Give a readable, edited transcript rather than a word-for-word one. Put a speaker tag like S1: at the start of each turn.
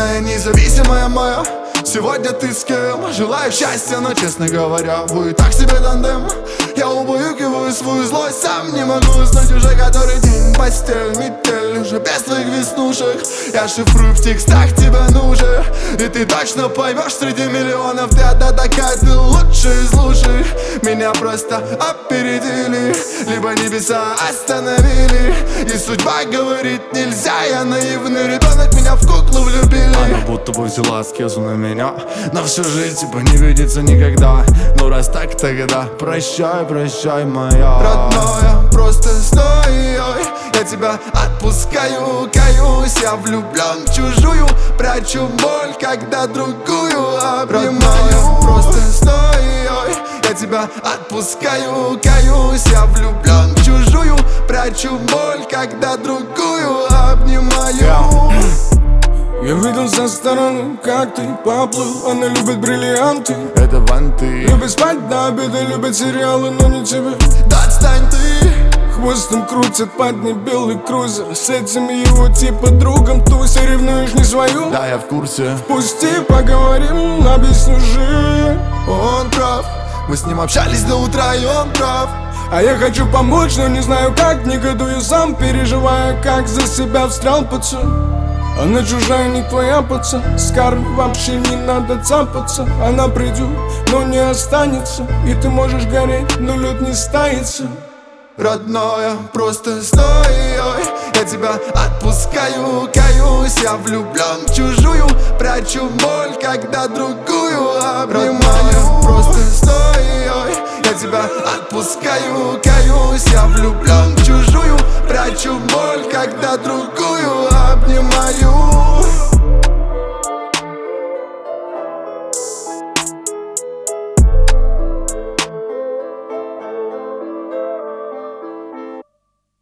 S1: Сильная, независимая моя. Сегодня ты с кем? Желаю счастья, но, честно говоря, вы так себе тандем. Я убаюкиваю свою злость, сам не могу уснуть уже который день. Постель, метель, уже без твоих веснушек. Я шифрую в текстах, тебе нужен. И ты точно поймешь среди миллионов. Ты одна такая, ты лучшая из лучших. Меня просто опередили, либо небеса остановили. И судьба говорит нельзя, я наивный ребенок, меня в куклу влюбили.
S2: Она будто бы взяла аскезу на меня, на всю жизнь типа не видится никогда. Ну раз так, тогда прощай, прощай, моя
S1: родная, просто стой, я тебя отпускаю, каюсь. Я влюблен в чужую, прячу боль, когда другую обнимаю. Родная, просто стой, я тебя отпускаю, каюсь. Я влюблен в чужую, прячу боль, когда другую обнимаю.
S3: Я видел со стороны, как ты поплыл. Она любит бриллианты,
S2: это ванты.
S3: любит спать до обеда, любит сериалы, но не тебе.
S1: Да отстань ты.
S3: Хвостом крутит под ней белый крузер. С этим его типа другом туся. Ревнуешь не свою?
S2: Да, я в курсе.
S3: Пусти, поговорим, объясню же.
S1: Он прав, мы с ним общались до утра, и он прав.
S3: А я хочу помочь, но не знаю как. Негодую сам, переживая, как за себя встрял пацан. Она чужая, не твоя, пацан. С кармой вообще не надо цапаться. Она придет, но не останется. И ты можешь гореть, но лед не стается.
S1: Родная, просто стой, я тебя отпускаю, каюсь. Я влюблен в чужую, прячу боль, когда другую обнимаю. Родная, просто стой, я тебя отпускаю, каюсь. Я влюблен в чужую,